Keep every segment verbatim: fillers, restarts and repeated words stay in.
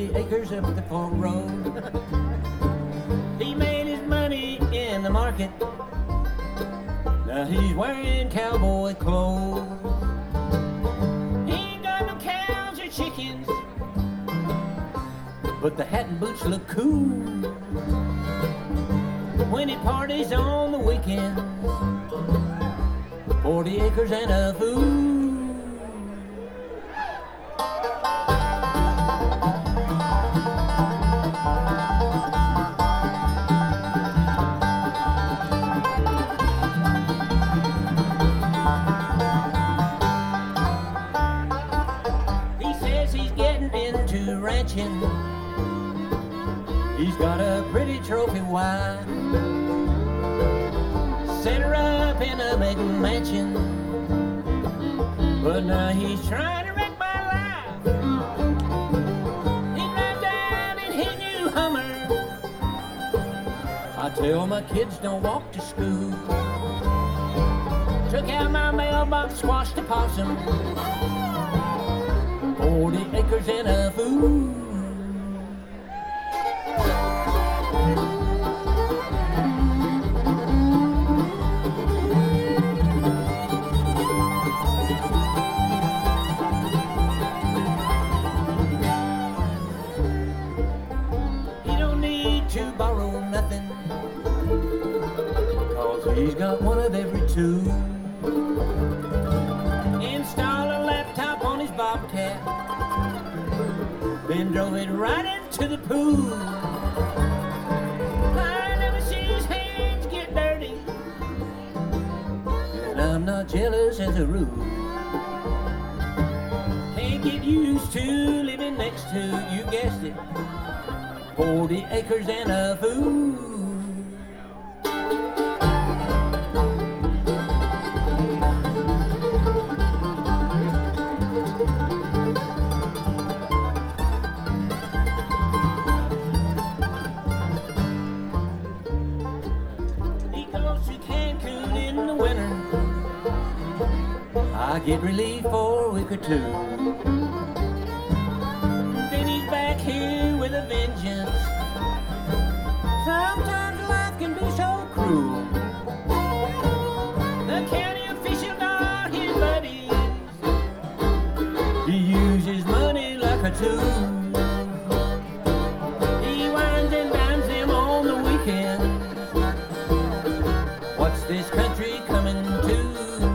forty acres up the Fork Road. He made his money in the market. Now he's wearing cowboy clothes. He ain't got no cows or chickens, but the hat and boots look cool. When he parties on the weekends, forty acres and a fool. Ranching. He's got a pretty trophy wife, set her up in a big mansion, but now he's trying to wreck my life. He drives down in his new Hummer. I tell my kids don't walk to school. Took out my mailbox, squashed a possum. Forty acres and a fool. He don't need to borrow nothing, 'cause he's got one of every two. Install a laptop on his Bobcat, then drove it right into the pool. I never see his hands get dirty, and I'm not jealous as a rule. Can't get used to living next to, you guessed it, forty acres and a fool. I get relief for a week or two. Then he's back here with a vengeance. Sometimes life can be so cruel. The county officials are his buddies. He uses money like a tool. He winds and dines them on the weekends. What's this country coming to?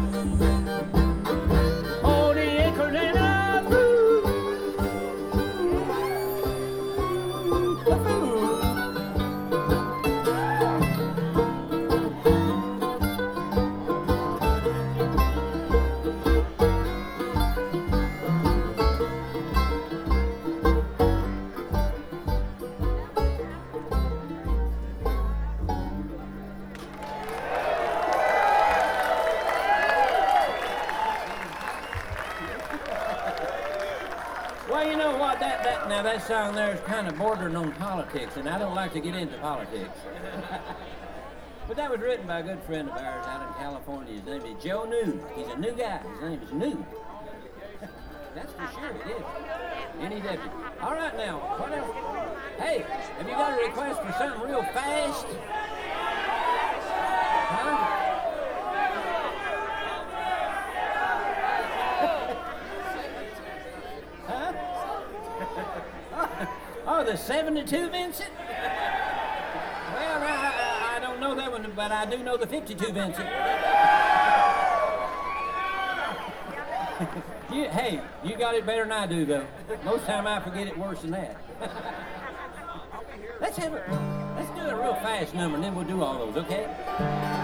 Well, you know what, that, that now that song there is kind of bordering on politics, and I don't like to get into politics. But that was written by a good friend of ours out in California. His name is Joe New. He's a new guy. His name is New. That's for sure, it is. N E W. All right, now, what else? Hey, have you got a request for something real fast? Huh? Oh, the seventy-two Vincent? Well, I, I, I don't know that one, but I do know the fifty-two Vincent. you, hey, you got it better than I do, though. Most time I forget it worse than that. Let's have a, let's do a real fast number, and then we'll do all those, okay?